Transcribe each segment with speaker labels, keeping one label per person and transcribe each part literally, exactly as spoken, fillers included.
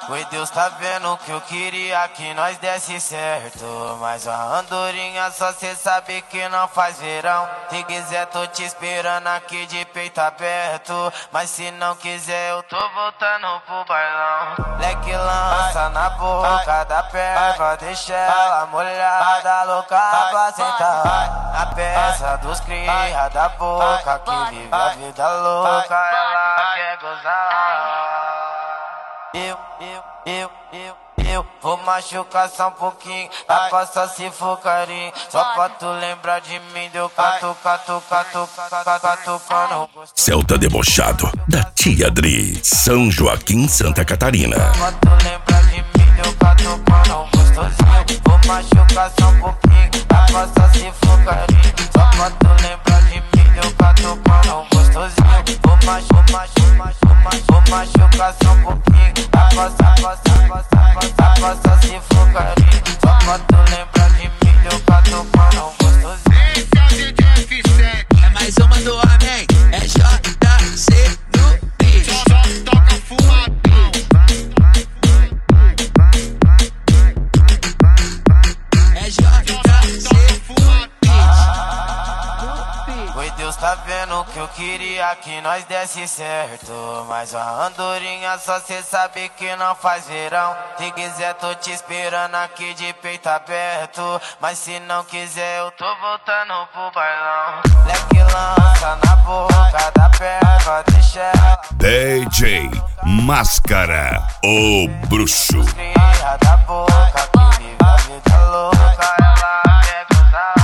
Speaker 1: Foi Deus tá vendo que eu queria que nós desse certo, mas a andorinha só cê sabe que não faz verão. Se quiser tô te esperando aqui de peito aberto, mas se não quiser eu tô voltando pro bailão. Leque lança na boca da perva, deixa ela molhada, louca pra sentar. Na peça dos cria da boca que vive a vida louca, ela quer gozar. Eu, eu, eu, eu, eu vou machucar só um pouquinho, dá pra só se for carinho. Só pra tu lembrar de mim, deu catu, catu, catu, catu, catucando.
Speaker 2: Celta Debochado, da Tia Dri, São Joaquim, Santa Catarina.
Speaker 1: Só pra tu lembrar de mim, deu catucando gostosinho. Vou machucar só um pouquinho, dá pra só se for carinho. Só pra tu lembrar de mim, deu catucando gostosinho. Vou machucar, machucar, machucar, vou machucar só um pouquinho. Passa, passa, passa, passa, passa se for carinho. Só pra tu lembrar de mim, deu catucando gostosinho.
Speaker 3: Esse é o D J F sete, é mais uma do homem, é J C no beat. Só toca fumadão. É J C fumadão.
Speaker 1: Foi Deus tá vendo que eu queria que nós desse certo, mas a andorinha só cê sabe que não faz verão. Se quiser tô te esperando aqui de peito aberto, mas se não quiser eu tô voltando pro bailão. Leque lança na boca da perva, deixa ela
Speaker 2: D J Máscara, o bruxo.
Speaker 1: cria da boca que vive a vida louca, ela quer gozar.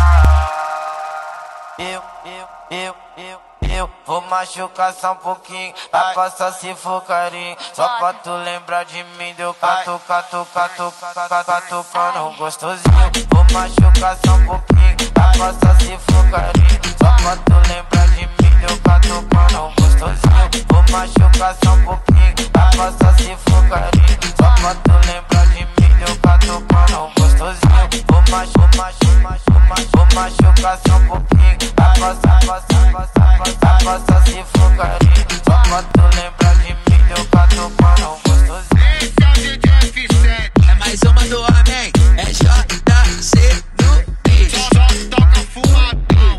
Speaker 1: Eu, eu, eu, eu, eu vou machucar só um pouquinho, dá pra só se for carinho. Só pra tu lembrar de mim, deu catu, catu, catu, catu, catucando gostosinho. Vou machucar só um pouquinho, dá pra só se for carinho. Só pra tu lembrar de mim, deu catucando gostosinho. Vou machucar só um pouquinho, dá pra só se for carinho. Só pra tu lembrar de mim, deu catucando gostosinho. Vou machucar, machucar, machucar, vou machucar só um pouquinho. Passa, passa, passa, passa, passa se for carinho. Só pra tu lembrar de mim, deu catucando gostosinho.
Speaker 3: Esse é o D J F sete, é mais uma do homem, é J C no beat. Só toca fumadão.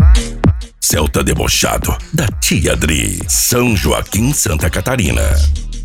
Speaker 2: Celta Debochado, da Tia Dri, São Joaquim, Santa Catarina.